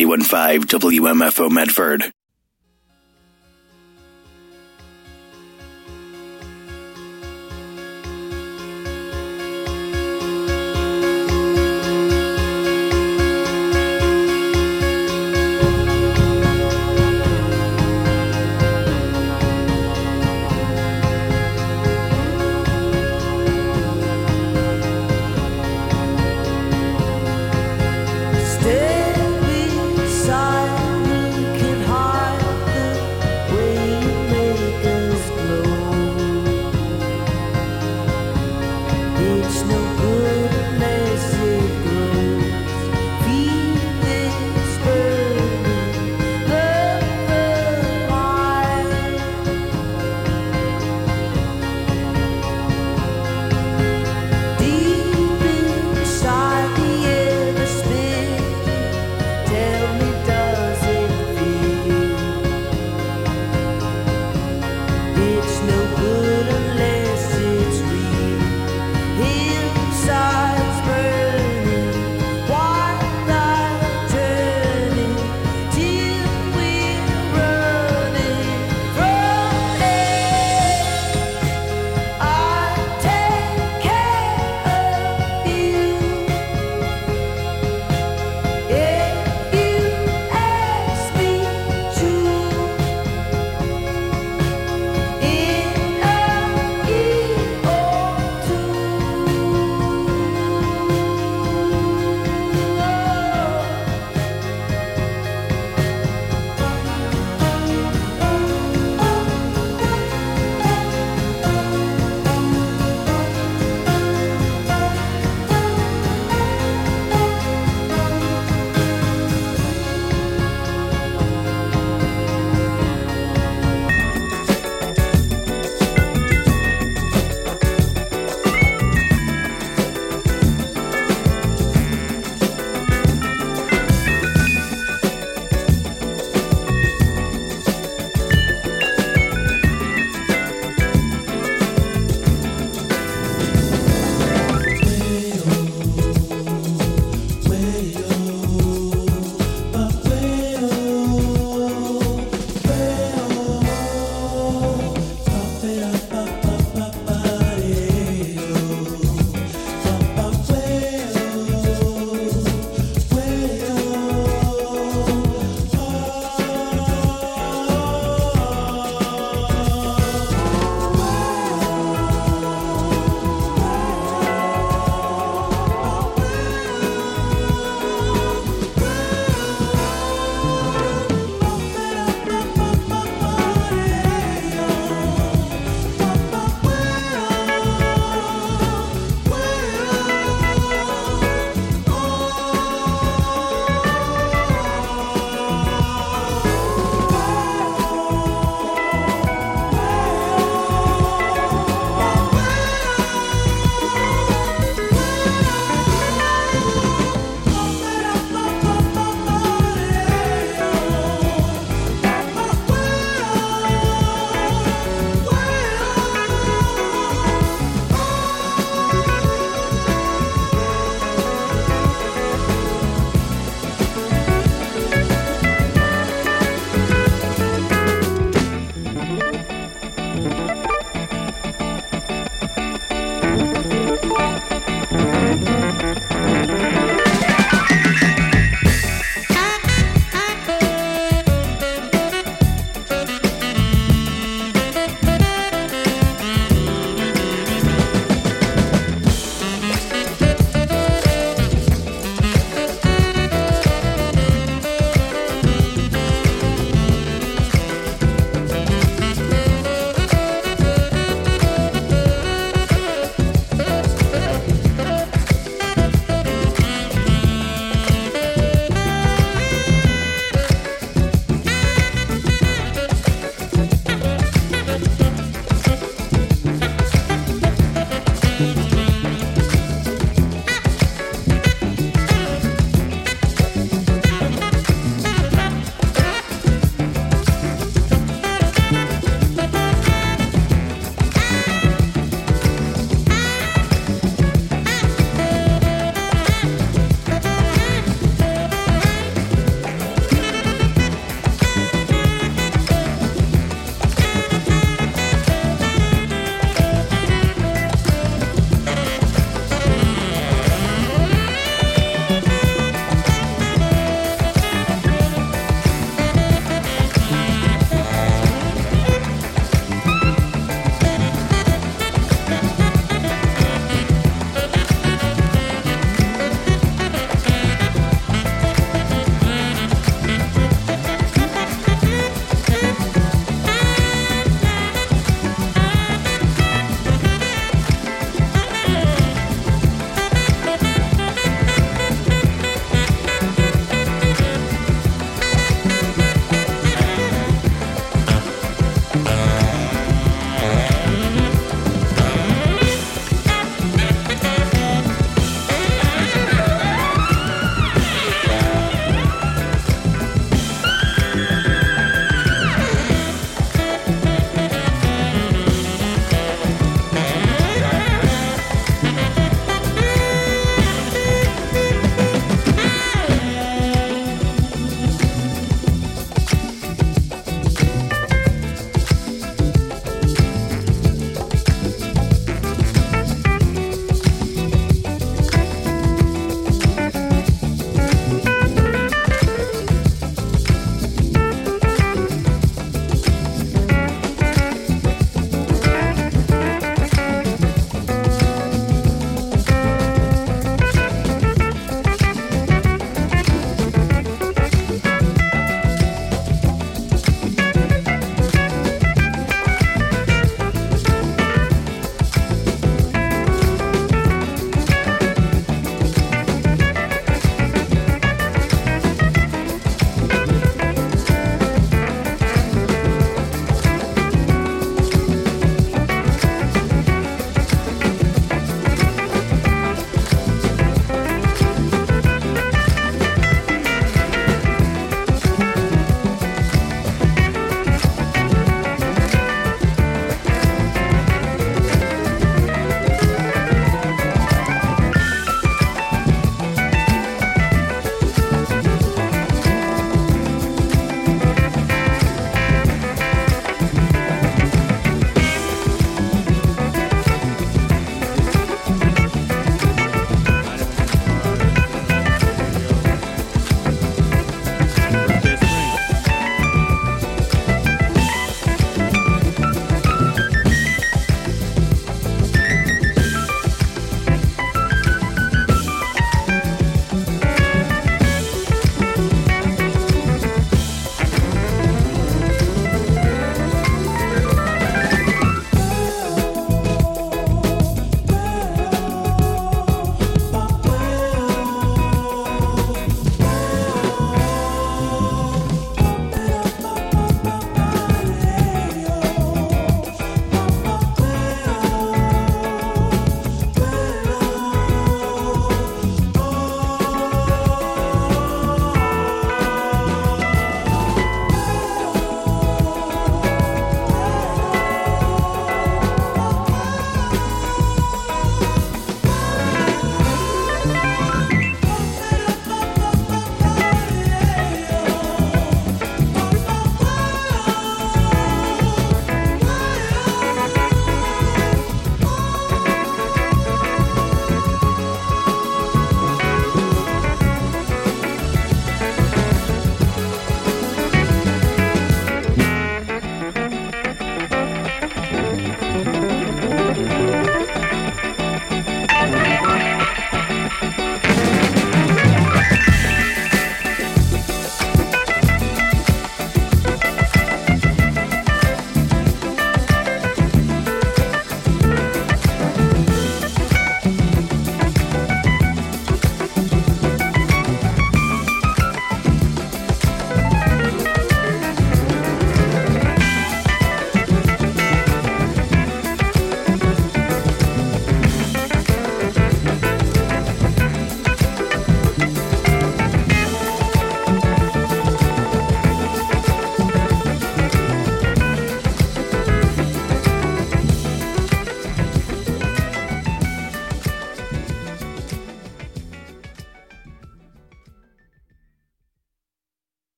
91.5 WMFO Medford. Stay beside me, can hide.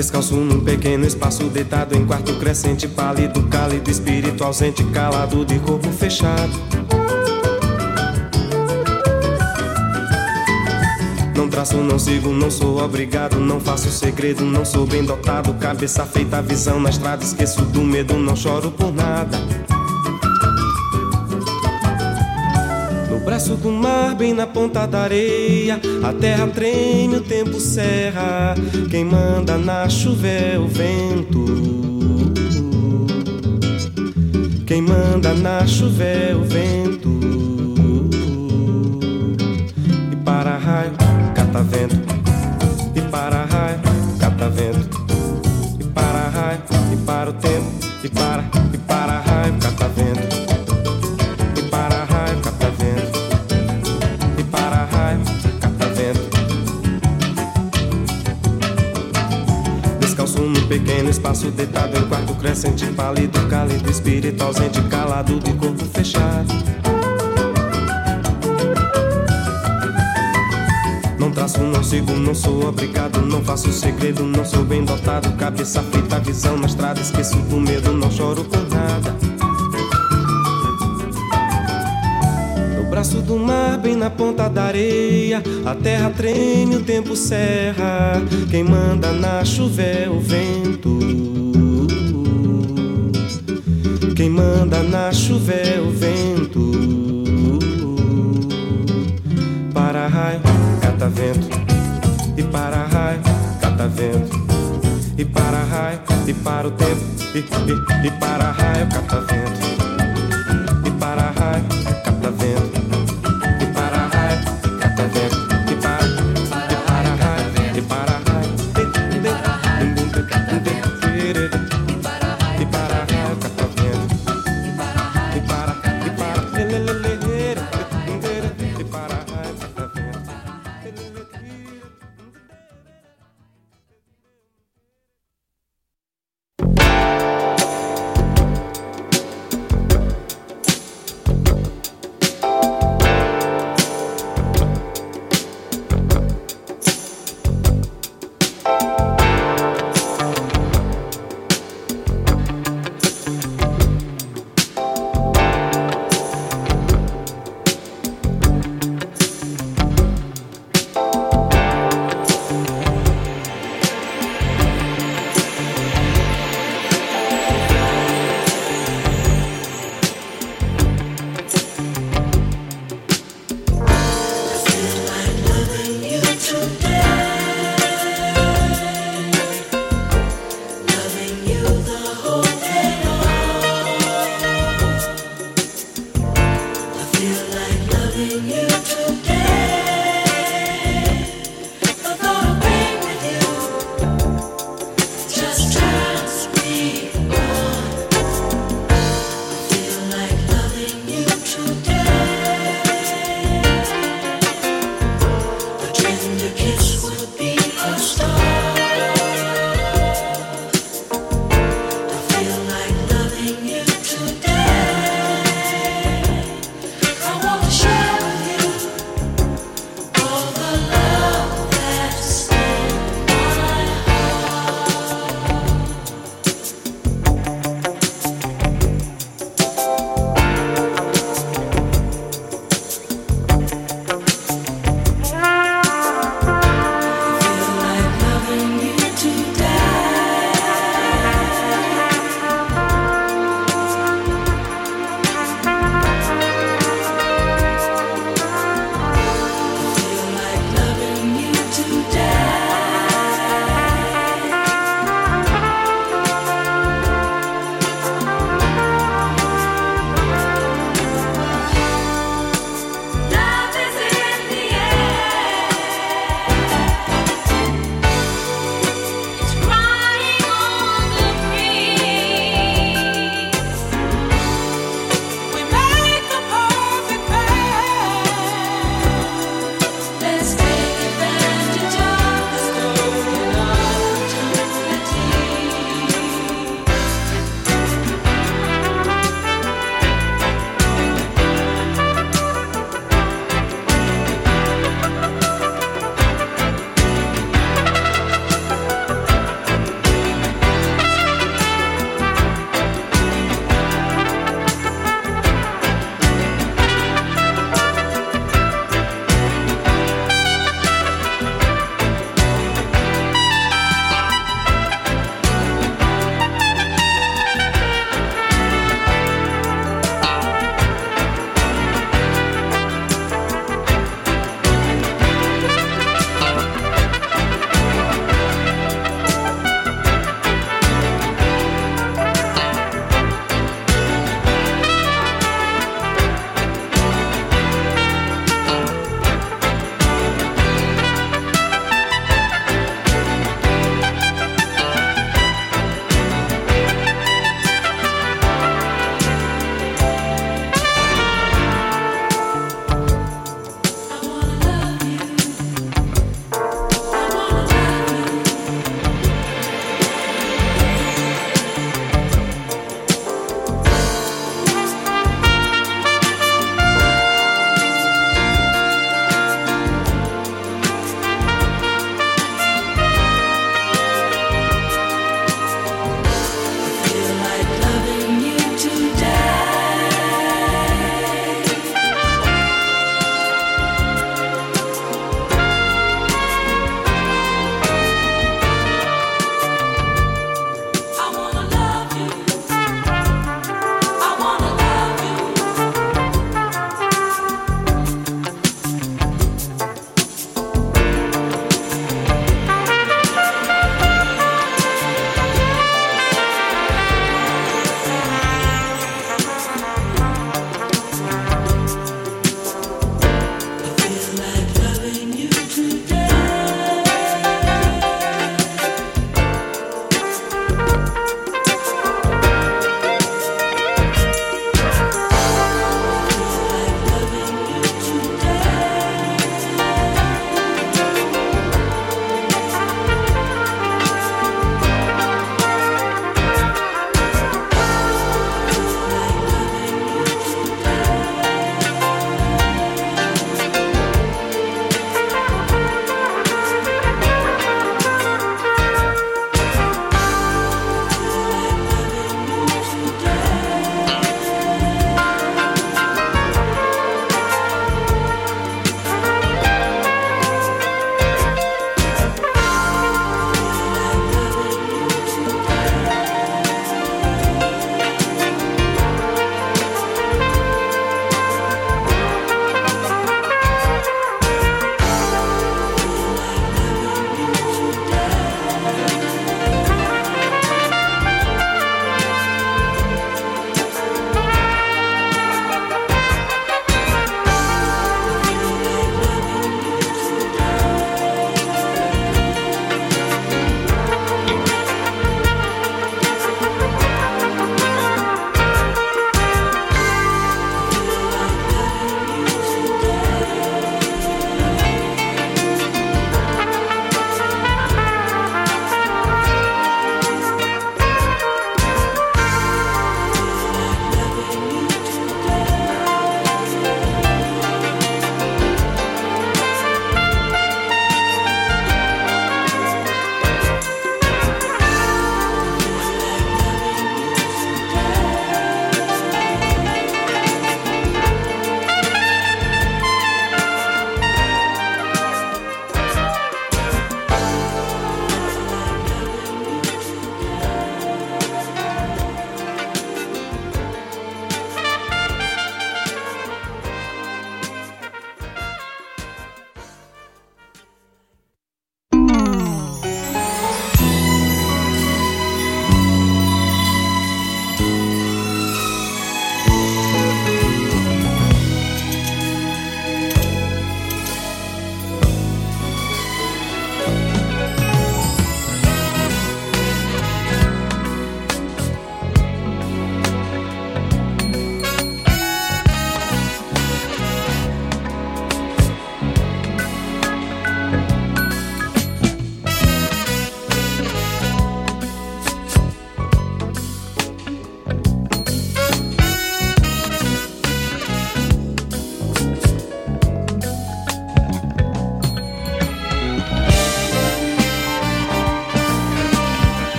Descalço num pequeno espaço, deitado em quarto crescente, pálido, cálido, espírito ausente, calado de corpo fechado. Não traço, não sigo, não sou obrigado, não faço segredo, não sou bem dotado, cabeça feita, visão na estrada, esqueço do medo, não choro por nada. No braço do mar, bem na ponta da areia, a terra treme, o tempo serra, quem manda na chuva é o vento. Quem manda na chuva é o vento. E para raio, cata vento. E para raio, cata vento. E para raio, e para o tempo. E para raio, cata vento. E para raio, cata vento. E para raio, cata vento. Descalço num pequeno espaço, deitado em quarto crescente, pálido, cálido, espírito ausente, calado de corpo fechado. Não traço, não sigo, não sou obrigado, não faço segredo, não sou bem dotado, cabeça feita, visão na estrada, esqueço do medo, não choro por nada. No braço do mar, bem na ponta da areia, a terra treme, o tempo serra, quem manda na chuva é o vento. Quem manda na chuva é o vento. Para raio, cata vento. E para raio, cata vento. E para raio, e para o tempo. E para raio, cata vento. E para raio, cata vento. E para raio, cata vento. E para raio, e para raio, cata vento. E para raio, cata vento. E para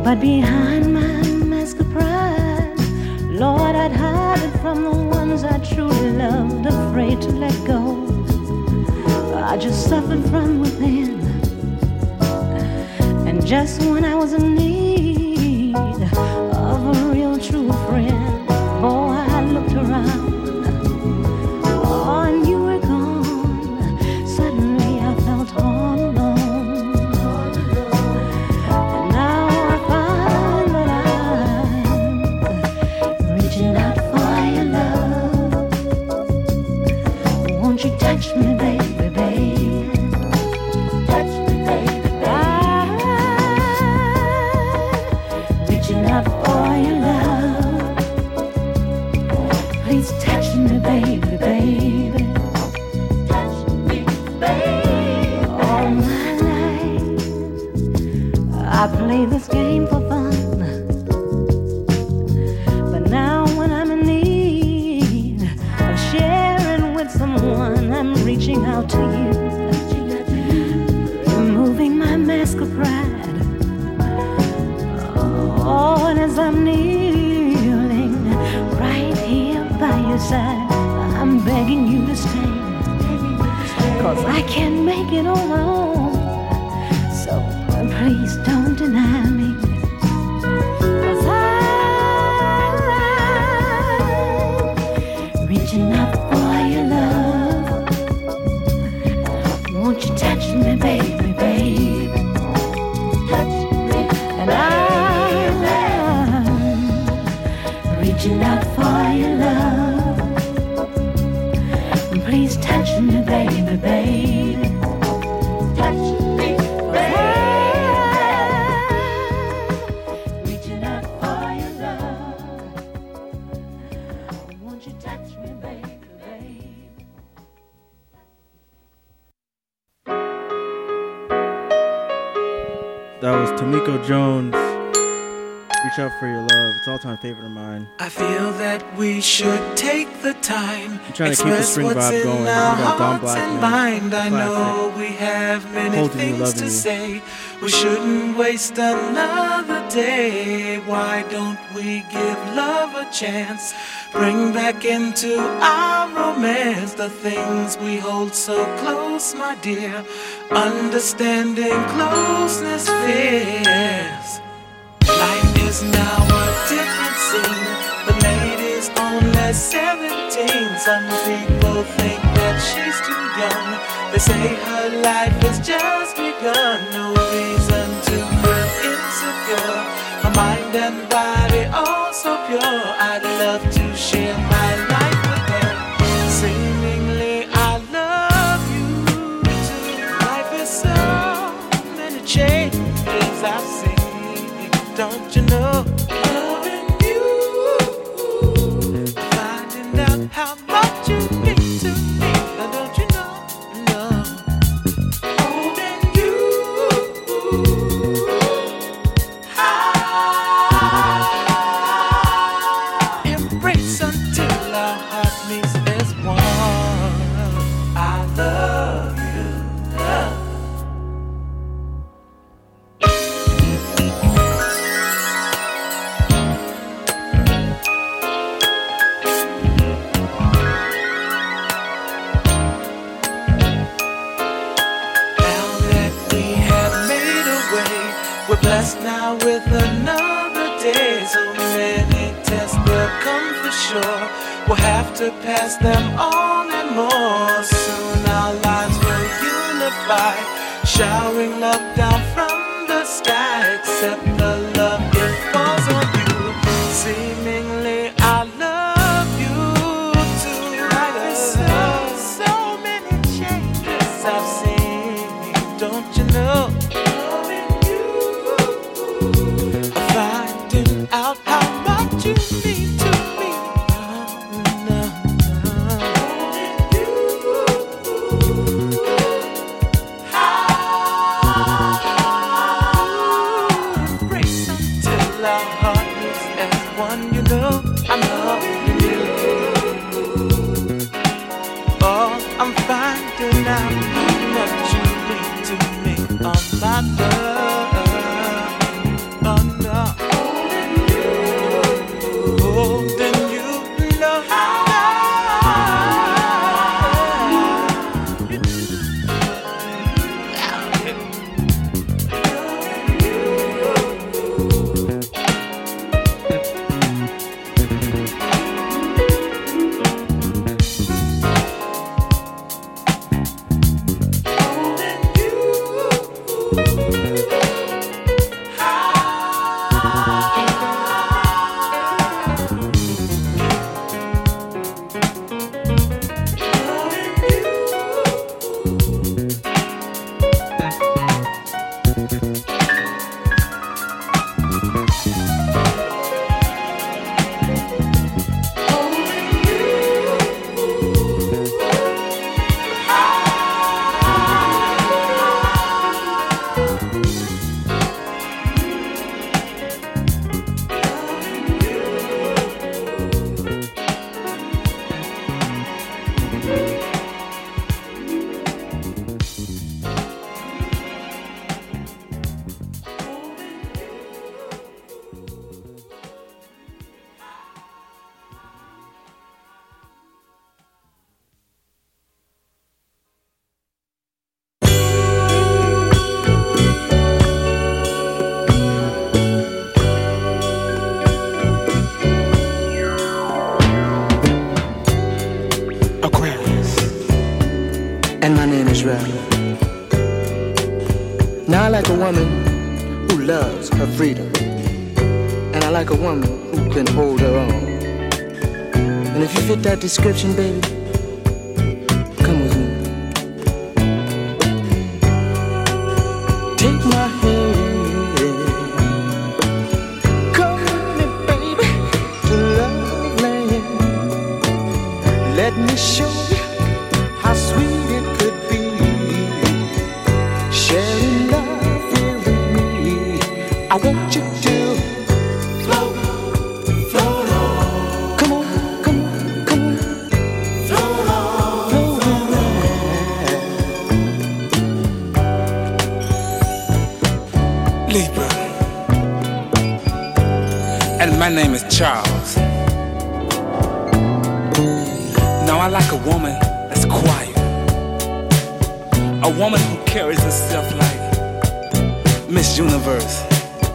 But behind my mask of pride, Lord, I'd hide it from the ones I truly loved, afraid to let go. I just suffered from within. And just when I was in need of a real true friend, boy, I looked around. Oh, and you were gone. Suddenly I felt all alone. And now I find that I'm reaching out for your love. Won't you touch me, baby, baby? Touch me, baby, baby. I'm reaching out for your love. Please touch me, baby, baby. Touch me, baby. All my life I play this game for fun, but now when I'm in need of sharing with someone, I'm reaching out to you, removing my mask of pride. Oh, and as I'm kneeling right here by your side, I'm begging you to stay, 'cause I can't make it on my own. So please don't deny me, 'cause I'm reaching out for your love. Won't you touch me, baby, baby? Touch me, and I'm reaching out for your love. Please touch me, baby, baby. Touch me, baby. Reaching out for your love. Won't you touch me, baby, baby? That was Tamiko Jones. Reach out for your love. It's an all-time favorite of mine. I feel that we should take the time, I'm trying to keep the spring what's vibe in going. We our got Don hearts and Blackman. mind. I know we have many Holding You, things Loving to You. say. We shouldn't waste another day. Why don't we give love a chance? Bring back into our romance the things we hold so close, my dear. Understanding, closeness, fears. Life is now a different scene. The lady's only 17. Some people think that she's too young. They say her life has just begun. No reason to feel insecure. Her mind and body all so pure. I'd love to share my life with her. Seemingly I love you too. Life is so many changes I've seen. Don't you know? Loving you, finding out how much you mean to me. Don't you know? No. Holding you, embrace until our heart meets as one. I love you, love. We're blessed now with another day. So many tests will come for sure. We'll have to pass them on and more. Soon our lives will unify, showering love down from the sky. Accept the love it falls on you. Seemingly I love you too. There's so many changes I've seen. Don't you know? Finding out how much you mean to me. Embrace until our heart meets as one. You know I'm loving you. Oh, I'm finding out how much you mean to me. Oh, my love. Oh, no. freedom. And I like a woman who can hold her own. And if you fit that description, baby, come with me. Take my hand, come with me, baby, to love land. Let me show you how sweet it could be, sharing love here with me. I want you to float, float on. Come on, come on, come on. Float on, float on. Libra. And my name is Charles. Now I like a woman that's quiet, a woman who carries herself like Miss Universe.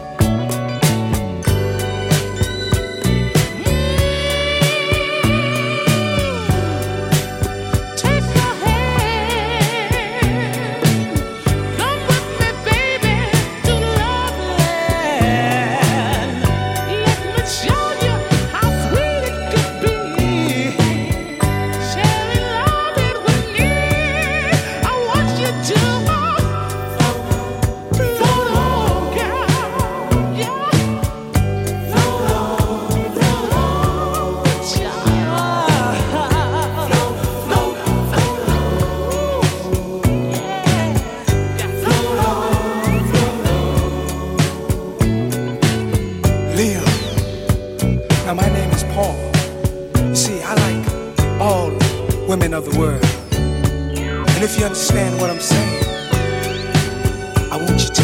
Of the world. And if you understand what I'm saying, I want you to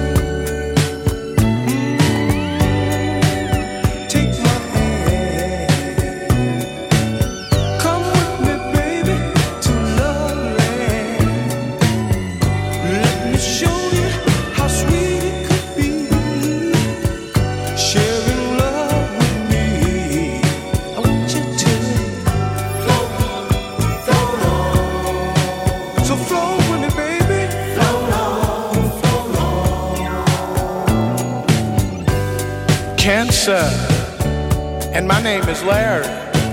take my hand. Come with me, baby, to love land. Let me show you how sweet it could be, sharing love with me. I want you to Cancer, and my name is Larry.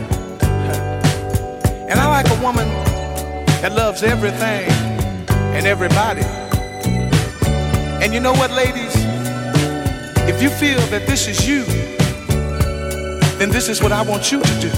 And I like a woman that loves everything and everybody. And you know what, ladies? If you feel that this is you, then this is what I want you to do.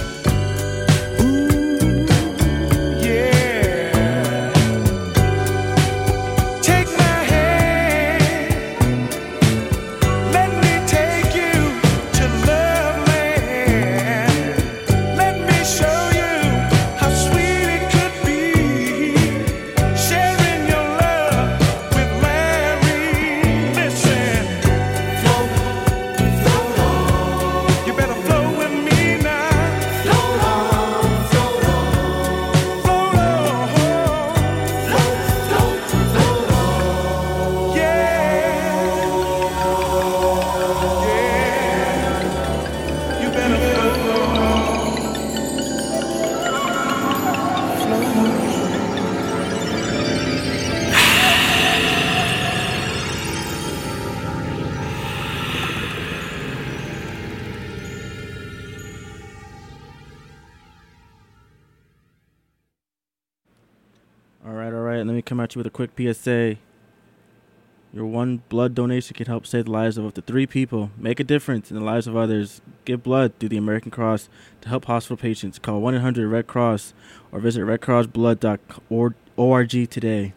Let me come at you with a quick PSA. Your one blood donation can help save the lives of up to 3 people. Make a difference in the lives of others. Give blood through the American Cross to help hospital patients. Call 1-800-RED-CROSS or visit redcrossblood.org today.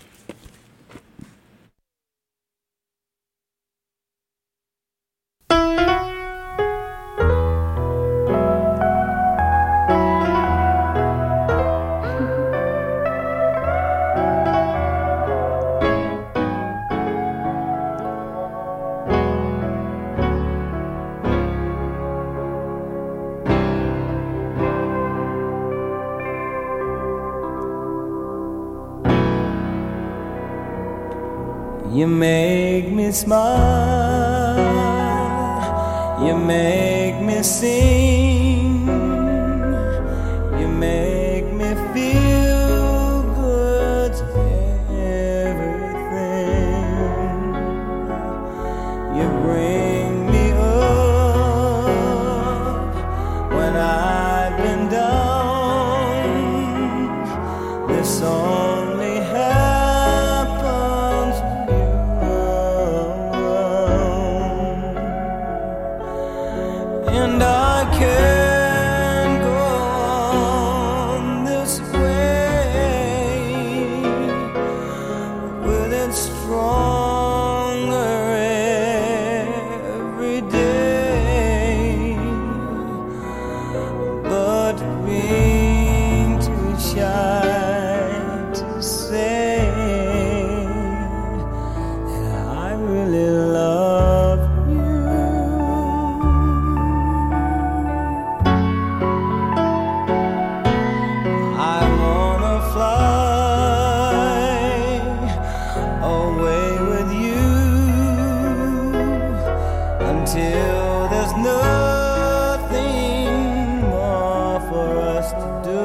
You make me smile, you make me sing, you make me feel good to everything. You bring can't go on this way with it stronger every day, but being too shy to say that I really love you. I wanna fly away with you until there's nothing more for us to do.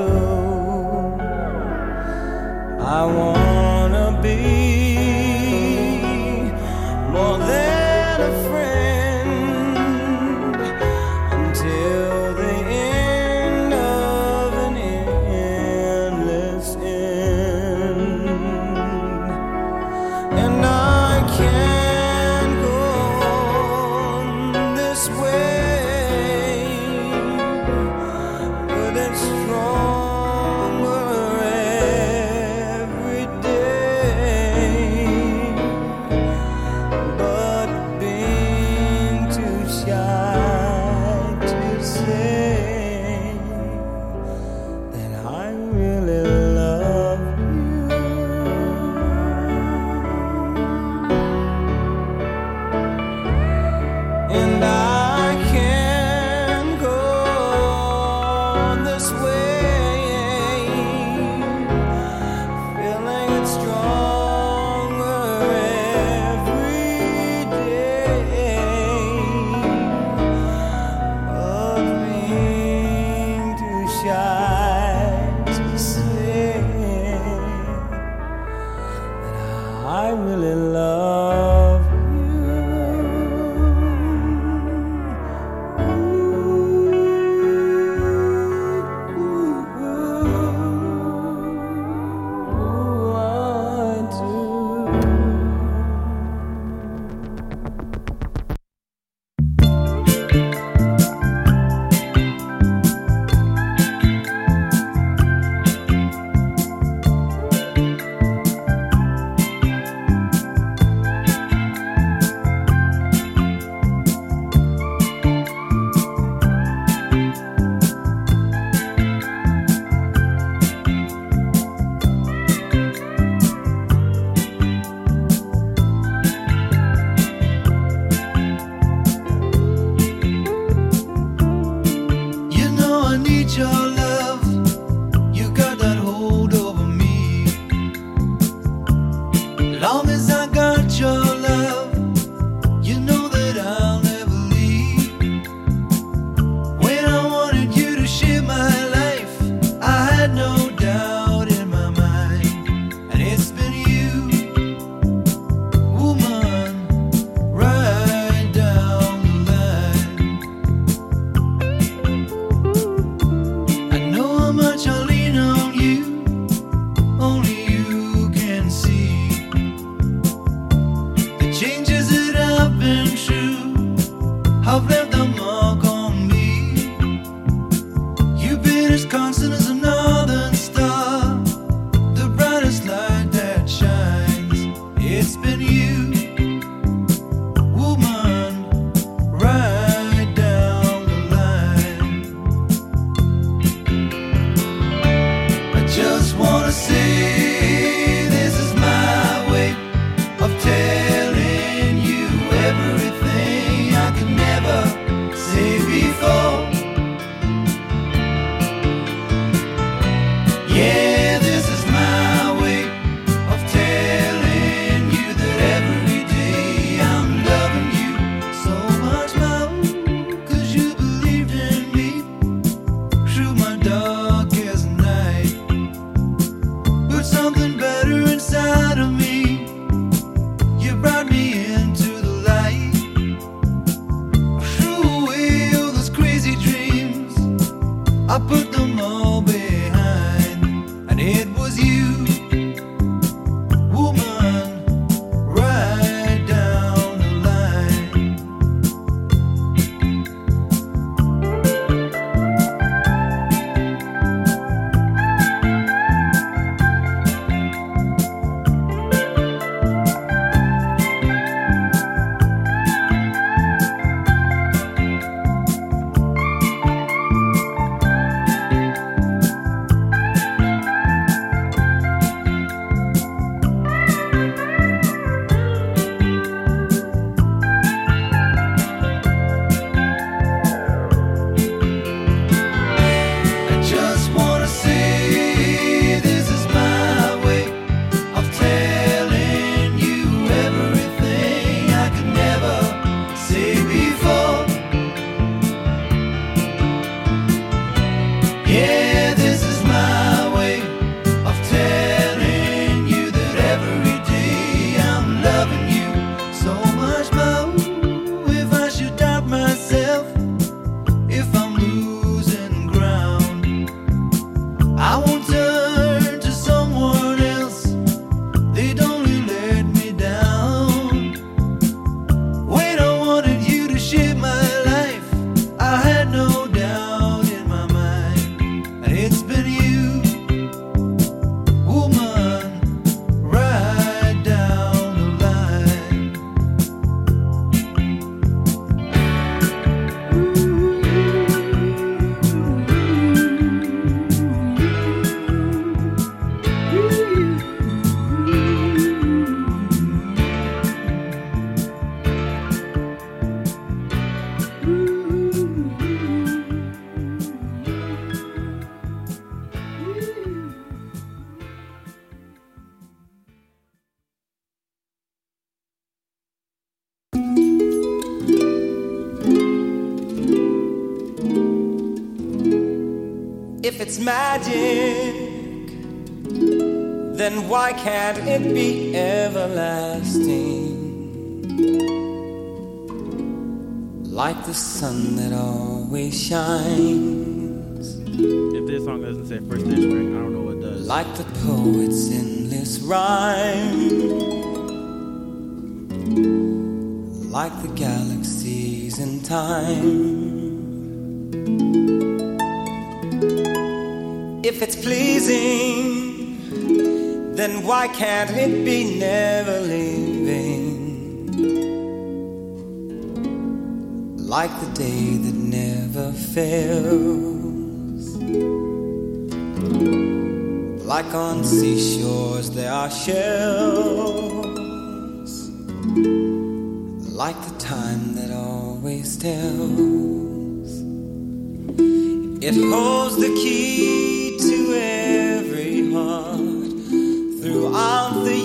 I wanna be more than a friend until the end of an endless end. And I can't go on this way with it stronger every day, but being too shy to say that I really love you. And I can't go on this way, feeling it stronger every day, but being too shy to say that I really love You know I need your love. You got that hold over me. Long as I got your love, you know that I'll never leave. When I wanted you to share my life, I had no doubt in my mind. And it's been you, woman, right down the line. I know how much I lean on you, only you can see. The changes that I've been through have left a mark on me. You've been as constant as a northern star, the brightest light that shines. It's been you, woman, right down the line. I just wanna say this is my way of telling you everything I could never say before. Yeah, this is my way of telling you that every day I'm loving you so much more. 'Cause you believed in me through my darkest night. Put something better inside of me. You brought me into the light. Threw away all those crazy dreams. I put them all behind. And it was you, woman, right down the line. If it's magic, then why can't it be everlasting? Like the sun that always shines. If this song doesn't say first day of spring, I don't know what does. Like the poet's endless rhyme. Like the galaxies in time. If it's pleasing, then why can't it be never leaving? Like the day that never fails. Like on seashores there are shells. Like the time that always tells. It holds the key to every heart throughout the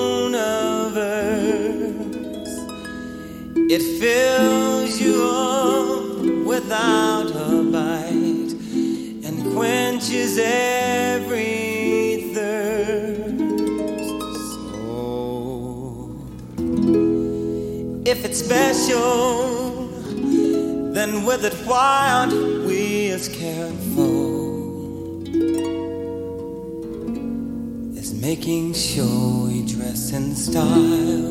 universe. It fills you up without a bite and quenches every thirst. So, if it's special, then with it why aren't we as careful as making sure we dress in style?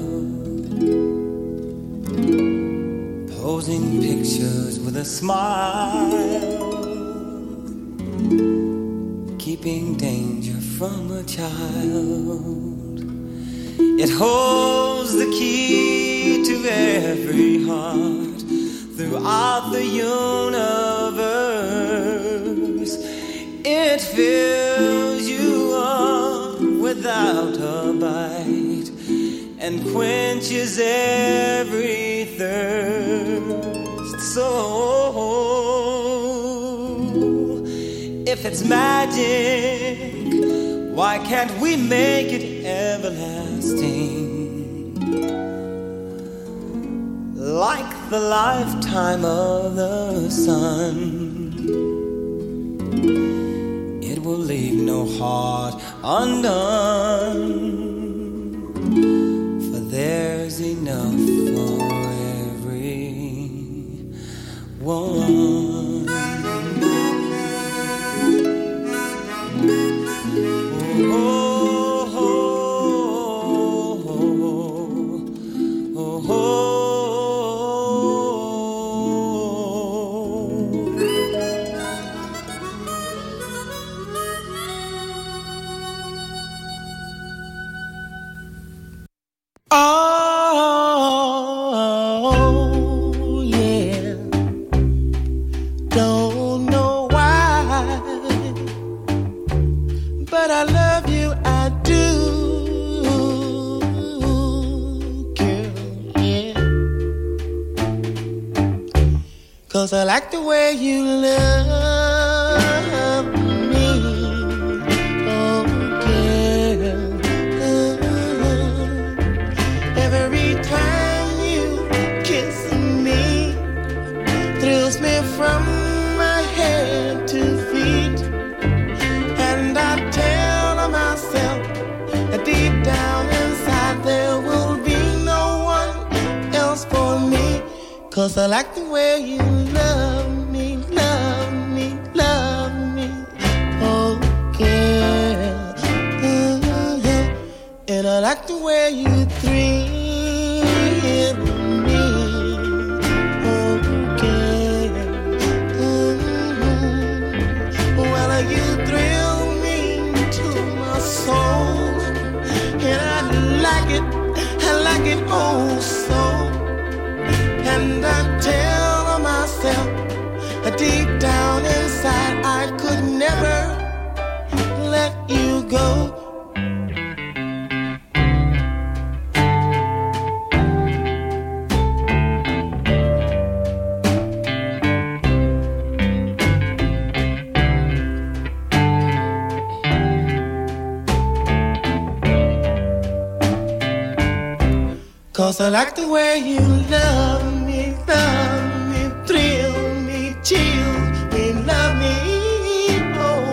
Posing pictures with a smile, keeping danger from a child. It holds the key to every heart throughout the universe. It fills you up without a bite and quenches every thirst. So, if it's magic, why can't we make it everlasting? Like the lifetime of the sun, it will leave no heart undone. For there's enough for everyone. Oh, oh, oh, oh, oh. Oh, yeah. Don't know why, but I love you, I do, girl, yeah. 'Cause I like the way you love me, oh, girl. Every time you kiss me, thrills me from my head to feet. And I tell myself that deep down inside there will be no one else for me. 'Cause I like the way you love me, love me, love me, oh girl. And I like the way you thrill me, oh girl. Well, you thrill me to my soul, and I like it oh so. And I tell myself deep down inside I could never let you go. Cause I like the way you love me, thrill me, chill me, love me, oh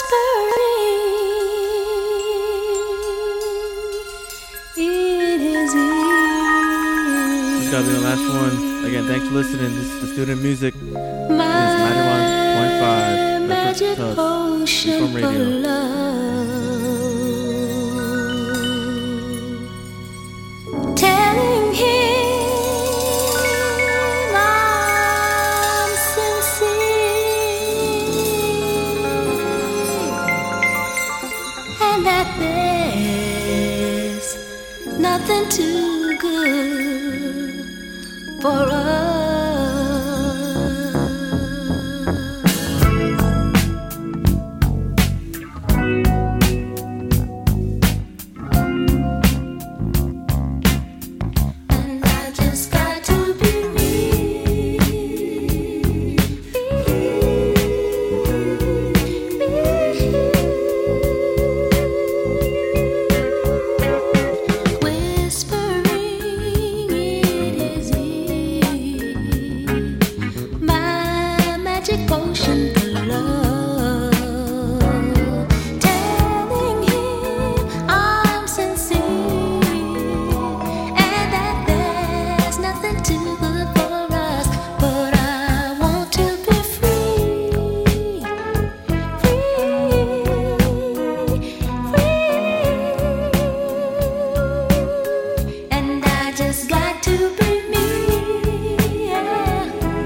This gotta be the last one. Again, thanks for listening. This is the Student Music. This is 91.5 Medford Tubbs, Freeform Radio. Telling him I'm sincere and that there's nothing too good for us. And I just got to be whispering it is my magic potion for love. Telling him I'm sincere and that there's nothing too good for us, but I want to be free, and I just got to be me, yeah.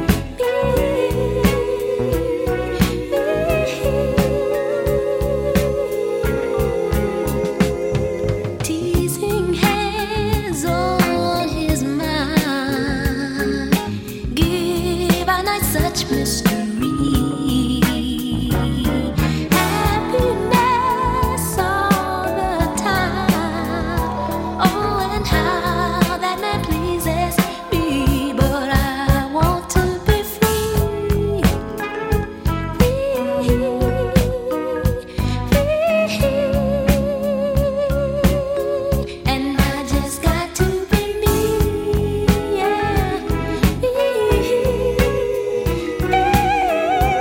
Teasing hands on his mind give our night such mystery. Happiness all the time. Oh, and how that man pleases me. But I want to be free, and I just got to be me, yeah.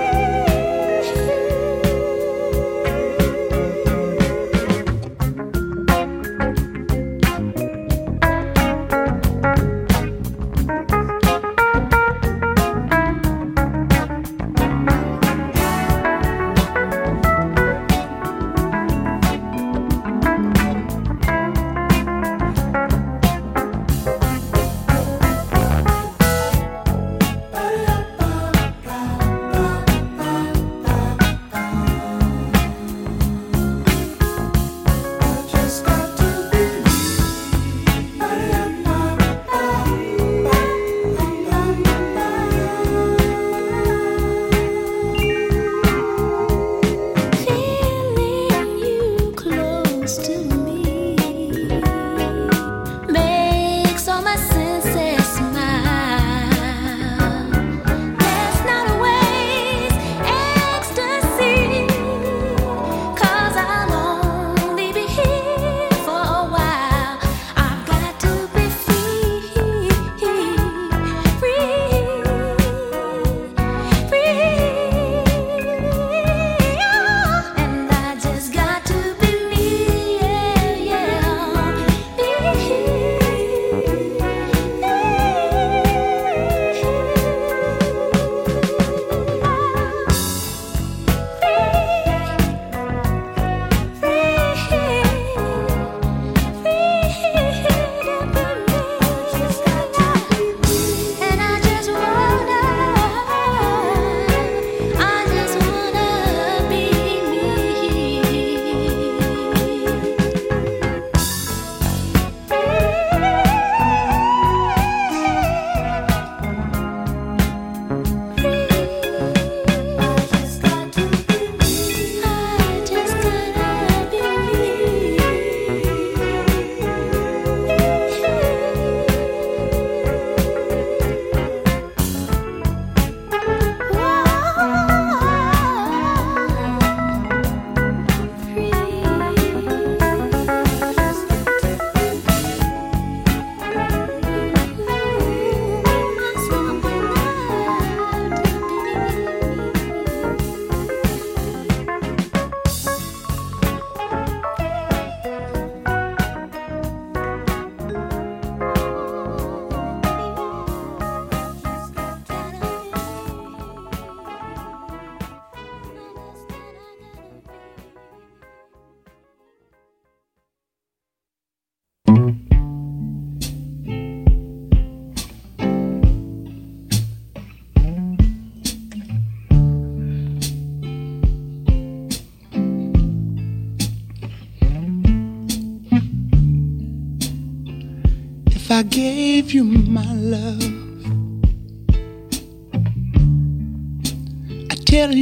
I gave you my love.